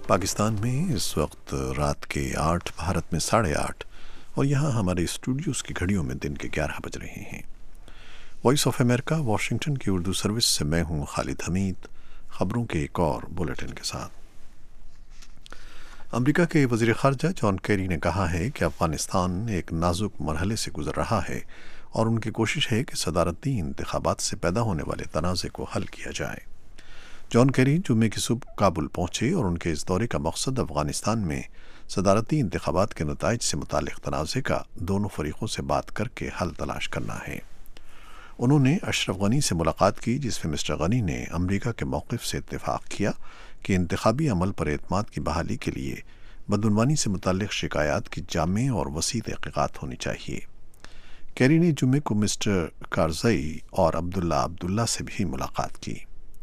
پاکستان میں اس وقت رات کے 8، بھارت میں 8:30 اور یہاں ہمارے اسٹوڈیوز کی گھڑیوں میں دن کے 11 بج رہے ہیں۔ وائس آف امریکہ واشنگٹن کی اردو سروس سے میں ہوں خالد حمید، خبروں کے ایک اور بلیٹن کے ساتھ۔ امریکہ کے وزیر خارجہ جان کیری نے کہا ہے کہ افغانستان ایک نازک مرحلے سے گزر رہا ہے اور ان کی کوشش ہے کہ صدارتی انتخابات سے پیدا ہونے والے تنازع کو حل کیا جائے۔ جان کیری جمعے کی صبح کابل پہنچے اور ان کے اس دورے کا مقصد افغانستان میں صدارتی انتخابات کے نتائج سے متعلق تنازع کا دونوں فریقوں سے بات کر کے حل تلاش کرنا ہے۔ انہوں نے اشرف غنی سے ملاقات کی، جس میں مسٹر غنی نے امریکہ کے موقف سے اتفاق کیا کہ انتخابی عمل پر اعتماد کی بحالی کے لیے بدعنوانی سے متعلق شکایات کی جامع اور وسیع تحقیقات ہونی چاہیے۔ کیری نے جمعے کو مسٹر کارزئی اور عبداللہ سے بھی ملاقات کی۔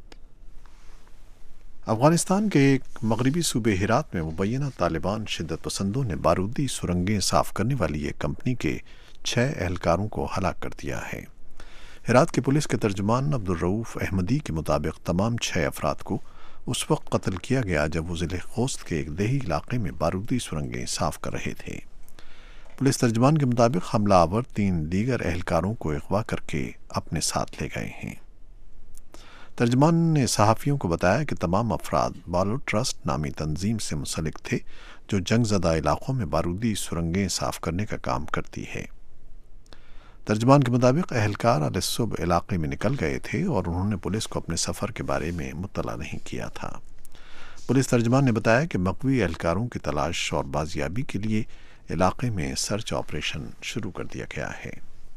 افغانستان کے ایک مغربی صوبے ہرات میں مبینہ طالبان شدت پسندوں نے بارودی سرنگیں صاف کرنے والی ایک کمپنی کے 6 اہلکاروں کو ہلاک کر دیا ہے۔ ہرات کی پولیس کے ترجمان عبدالرؤف احمدی کے مطابق تمام 6 افراد کو اس وقت قتل کیا گیا جب وہ ضلع خوست کے ایک دیہی علاقے میں بارودی سرنگیں صاف کر رہے تھے۔ پولیس ترجمان کے مطابق حملہ آور 3 دیگر اہلکاروں کو اغوا کر کے اپنے ساتھ لے گئے ہیں۔ ترجمان نے صحافیوں کو بتایا کہ تمام افراد بالو ٹرسٹ نامی تنظیم سے منسلک تھے جو جنگ زدہ علاقوں میں بارودی سرنگیں صاف کرنے کا کام کرتی ہے۔ ترجمان کے مطابق اہلکار علیہ صبح علاقے میں نکل گئے تھے اور انہوں نے پولیس کو اپنے سفر کے بارے میں مطلع نہیں کیا تھا۔ پولیس ترجمان نے بتایا کہ مقوی اہلکاروں کی تلاش اور بازیابی کے لیے علاقے میں سرچ آپریشن شروع کر دیا گیا ہے۔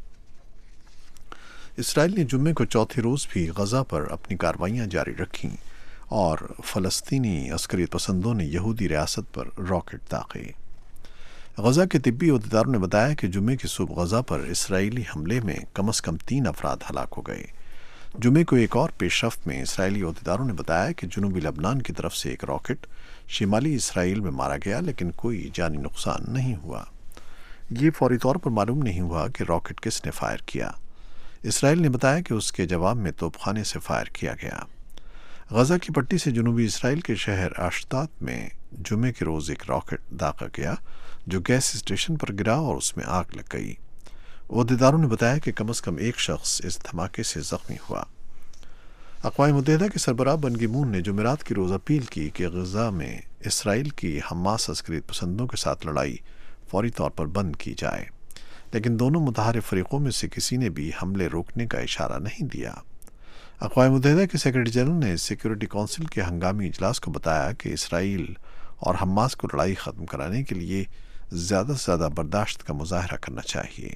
اسرائیل نے جمعے کو چوتھے روز بھی غزہ پر اپنی کارروائیاں جاری رکھیں اور فلسطینی عسکریت پسندوں نے یہودی ریاست پر راکٹ داغے۔ غزہ کے طبی عہدیداروں نے بتایا کہ جمعے کی صبح غزہ پر اسرائیلی حملے میں کم از کم 3 افراد ہلاک ہو گئے۔ جمعے کو ایک اور پیش رفت میں اسرائیلی عہدیداروں نے بتایا کہ جنوبی لبنان کی طرف سے ایک راکٹ شمالی اسرائیل میں مارا گیا، لیکن کوئی جانی نقصان نہیں ہوا۔ یہ فوری طور پر معلوم نہیں ہوا کہ راکٹ کس نے فائر کیا۔ اسرائیل نے بتایا کہ اس کے جواب میں توپ خانے سے فائر کیا گیا۔ غزہ کی پٹی سے جنوبی اسرائیل کے شہر اشتات میں جمعے کے روز ایک راکٹ داغا گیا جو گیس اسٹیشن پر گرا اور اس میں آگ لگ گئی۔ عہدیداروں نے بتایا کہ کم از کم ایک شخص اس دھماکے سے زخمی ہوا۔ اقوام متحدہ کے سربراہ بن کی مون نے جمعرات کی روز اپیل کی کہ غزہ میں اسرائیل کی حماس عسکریت پسندوں کے ساتھ لڑائی فوری طور پر بند کی جائے، لیکن دونوں متحارب فریقوں میں سے کسی نے بھی حملے روکنے کا اشارہ نہیں دیا۔ اقوام متحدہ کے سیکرٹری جنرل نے سیکورٹی کونسل کے ہنگامی اجلاس کو بتایا کہ اسرائیل اور حماس کو لڑائی ختم کرانے کے لیے زیادہ سے زیادہ برداشت کا مظاہرہ کرنا چاہیے۔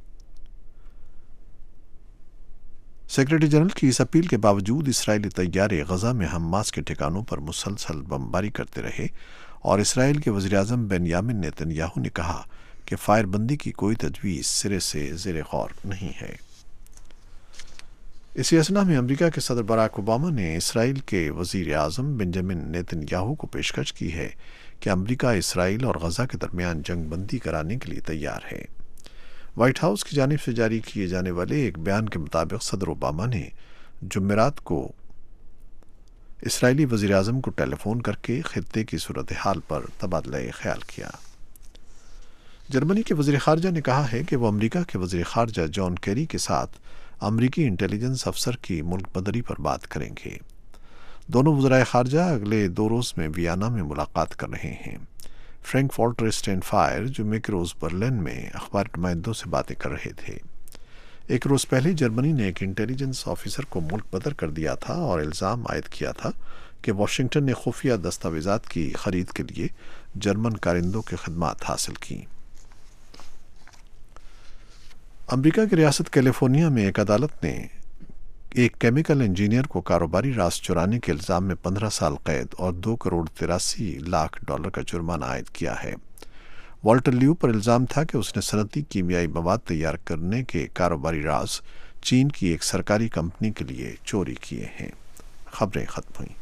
سیکرٹری جنرل کی اس اپیل کے باوجود اسرائیلی طیارے غزہ میں حماس کے ٹھکانوں پر مسلسل بمباری کرتے رہے اور اسرائیل کے وزیر اعظم بنیامن نیتن یاہو نے کہا کہ فائر بندی کی کوئی تجویز سرے سے زیر غور نہیں ہے۔ اسی اثنا میں امریکہ کے صدر براک اوباما نے اسرائیل کے وزیر اعظم بنجامن نیتن یاہو کو پیشکش کی ہے کہ امریکہ اسرائیل اور غزہ کے درمیان جنگ بندی کرانے کے لیے تیار ہے۔ وائٹ ہاؤس کی جانب سے جاری کیے جانے والے ایک بیان کے مطابق صدر اوباما نے جمعرات کو اسرائیلی وزیر اعظم کو ٹیلی فون کر کے خطے کی صورتحال پر تبادلہ خیال کیا۔ جرمنی کے وزیر خارجہ نے کہا ہے کہ وہ امریکہ کے وزیر خارجہ جان کیری کے ساتھ امریکی انٹیلیجنس افسر کی ملک بدری پر بات کریں گے۔ دونوں وزرائے خارجہ اگلے 2 روز میں ویانا میں ملاقات کر رہے ہیں۔ فرینک والٹر اسٹینفائر جمعے کے روز برلن میں اخباری نمائندوں سے باتیں کر رہے تھے۔ ایک روز پہلے جرمنی نے ایک انٹیلیجنس آفیسر کو ملک بدر کر دیا تھا اور الزام عائد کیا تھا کہ واشنگٹن نے خفیہ دستاویزات کی خرید کے لیے جرمن کارندوں کی خدمات حاصل کیں۔ امریکہ کی ریاست کیلیفورنیا میں ایک عدالت نے ایک کیمیکل انجینئر کو کاروباری راز چرانے کے الزام میں 15 سال قید اور $2.83 کا جرمانہ عائد کیا ہے۔ والٹر لیو پر الزام تھا کہ اس نے صنعتی کیمیائی مواد تیار کرنے کے کاروباری راز چین کی ایک سرکاری کمپنی کے لیے چوری کیے ہیں۔ خبریں ختم ہوئیں۔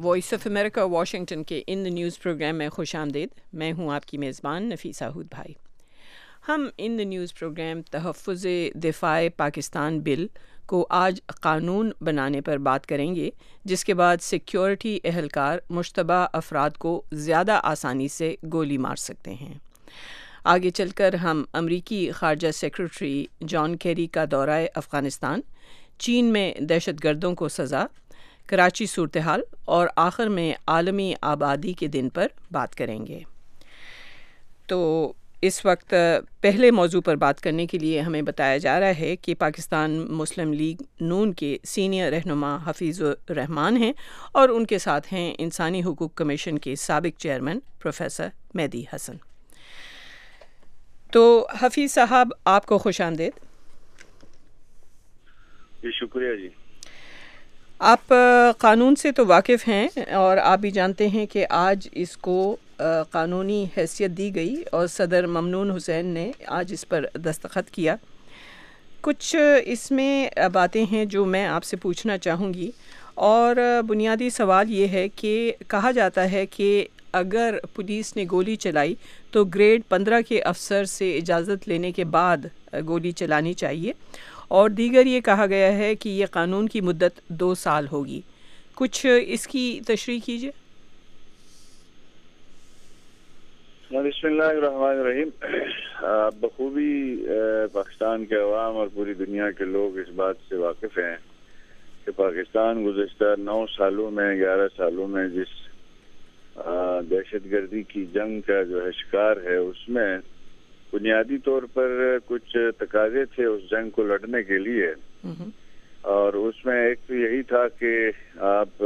وائس آف امریکہ واشنگٹن کے ان دا نیوز پروگرام میں خوش آمدید. میں ہوں آپ کی میزبان نفیسہ ہود بھائی. ہم ان دا نیوز پروگرام تحفظ دفاع پاکستان بل کو آج قانون بنانے پر بات کریں گے، جس کے بعد سیکیورٹی اہلکار مشتبہ افراد کو زیادہ آسانی سے گولی مار سکتے ہیں. آگے چل کر ہم امریکی خارجہ سیکرٹری جان کیری کا دورہ افغانستان، چین میں دہشت گردوں کو سزا، کراچی صورتحال اور آخر میں عالمی آبادی کے دن پر بات کریں گے. تو اس وقت پہلے موضوع پر بات کرنے کے لیے ہمیں بتایا جا رہا ہے کہ پاکستان مسلم لیگ نون کے سینئر رہنما حفیظ الرحمان ہیں اور ان کے ساتھ ہیں انسانی حقوق کمیشن کے سابق چیئرمین پروفیسر مہدی حسن. تو حفیظ صاحب، آپ کو خوش آمدید. جی شکریہ. جی آپ قانون سے تو واقف ہیں اور آپ بھی جانتے ہیں کہ آج اس کو قانونی حیثیت دی گئی اور صدر ممنون حسین نے آج اس پر دستخط کیا. کچھ اس میں باتیں ہیں جو میں آپ سے پوچھنا چاہوں گی، اور بنیادی سوال یہ ہے کہ کہا جاتا ہے کہ اگر پولیس نے گولی چلائی تو گریڈ 15 کے افسر سے اجازت لینے کے بعد گولی چلانی چاہیے، اور دیگر یہ کہا گیا ہے کہ یہ قانون کی مدت 2 سال ہوگی. کچھ اس کی تشریح کیجیے. بسم اللہ الرحمن الرحیم. بخوبی پاکستان کے عوام اور پوری دنیا کے لوگ اس بات سے واقف ہیں کہ پاکستان گزشتہ 9 سالوں میں 11 سالوں میں جس دہشت گردی کی جنگ کا جو ہے شکار ہے، اس میں بنیادی طور پر کچھ تقاضے تھے اس جنگ کو لڑنے کے لیے، اور اس میں ایک تو یہی تھا کہ آپ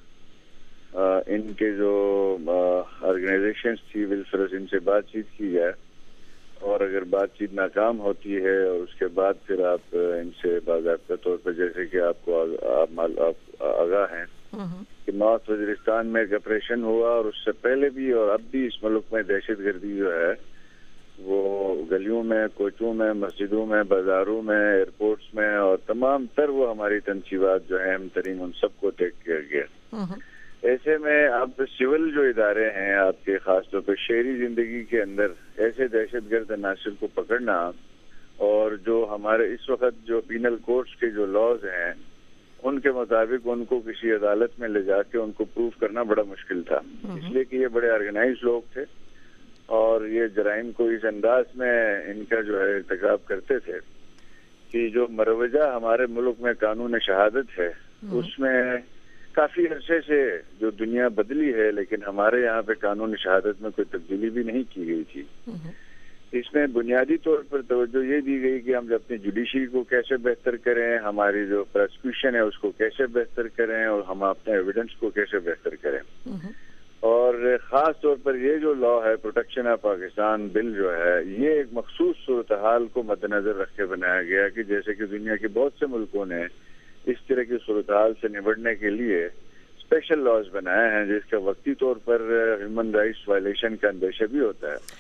ان کے جو آرگنائزیشنز تھی ولفیئر، ان سے بات چیت کی جائے، اور اگر بات چیت ناکام ہوتی ہے اور اس کے بعد پھر آپ ان سے باضابطہ طور پر، جیسے کہ آپ کو آپ آگاہ ہیں کہ نارتھ وزیرستان میں ایک آپریشن ہوا، اور اس سے پہلے بھی اور اب بھی اس ملک میں دہشت گردی جو ہے وہ گلیوں میں، کوچوں میں، مسجدوں میں، بازاروں میں، ایئرپورٹس میں، اور تمام تر وہ ہماری تنصیبات جو ہیں اہم ترین، ان سب کو ٹیک کیا گیا. ایسے میں اب سول جو ادارے ہیں آپ کے، خاص طور پہ شہری زندگی کے اندر ایسے دہشت گرد عناصر کو پکڑنا، اور جو ہمارے اس وقت جو پینل کوڈز کے جو لاز ہیں ان کے مطابق ان کو کسی عدالت میں لے جا کے ان کو پروف کرنا بڑا مشکل تھا، اس لیے کہ یہ بڑے آرگنائز لوگ تھے اور یہ جرائم کو اس انداز میں ان کا جو ہے ارتکاب کرتے تھے کہ جو مروجہ ہمارے ملک میں قانون شہادت ہے اس میں کافی عرصے سے جو دنیا بدلی ہے، لیکن ہمارے یہاں پہ قانون شہادت میں کوئی تبدیلی بھی نہیں کی گئی تھی. اس میں بنیادی طور پر توجہ یہ دی گئی کہ ہم اپنی جوڈیشری کو کیسے بہتر کریں، ہماری جو پروسیکیوشن ہے اس کو کیسے بہتر کریں، اور ہم اپنے ایویڈنس کو کیسے بہتر کریں. اور خاص طور پر یہ جو لا ہے پروٹیکشن آف پاکستان بل جو ہے، یہ ایک مخصوص صورتحال کو مد نظر رکھ کے بنایا گیا کہ جیسے کہ دنیا کے بہت سے ملکوں نے اس طرح کی صورتحال سے نبٹنے کے لیے اسپیشل لاز بنائے ہیں، جس کا وقتی طور پر ہیومن رائٹس وائلیشن کا اندیشہ بھی ہوتا ہے.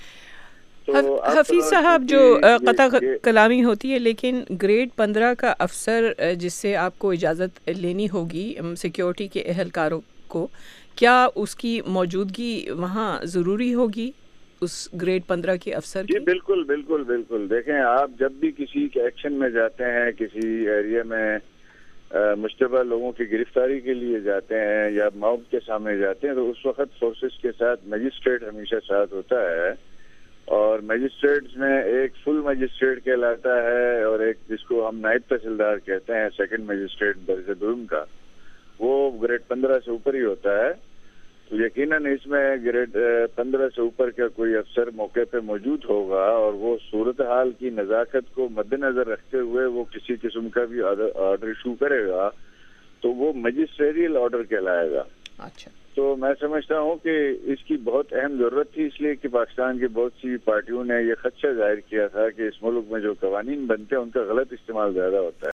حفیظ صاحب، جو قطع کلامی ہوتی ہے، لیکن گریڈ 15 کا افسر جس سے آپ کو اجازت لینی ہوگی سیکیورٹی کے اہلکاروں کو، کیا اس کی موجودگی وہاں ضروری ہوگی اس گریڈ 15 کے افسر کی؟ جی بالکل بالکل بالکل. دیکھیں، آپ جب بھی کسی کے ایکشن میں جاتے ہیں، کسی ایریا میں مشتبہ لوگوں کی گرفتاری کے لیے جاتے ہیں یا موب کے سامنے جاتے ہیں، تو اس وقت فورسز کے ساتھ مجسٹریٹ ہمیشہ ساتھ ہوتا ہے، اور مجسٹریٹس میں ایک فل مجسٹریٹ کہلاتا ہے اور ایک جس کو ہم نائب تحصیلدار کہتے ہیں، سیکنڈ مجسٹریٹ درجہ دوم کا، وہ گریڈ 15 سے اوپر ہی ہوتا ہے. تو یقیناً اس میں گریڈ 15 سے اوپر کا کوئی افسر موقع پہ موجود ہوگا، اور وہ صورتحال کی نزاکت کو مد نظر رکھتے ہوئے وہ کسی قسم کا بھی آرڈر ایشو کرے گا تو وہ مجسٹریل آرڈر کہلائے گا. اچھا. تو میں سمجھتا ہوں کہ اس کی بہت اہم ضرورت تھی، اس لیے کہ پاکستان کی بہت سی پارٹیوں نے یہ خدشہ ظاہر کیا تھا کہ اس ملک میں جو قوانین بنتے ہیں ان کا غلط استعمال زیادہ ہوتا ہے.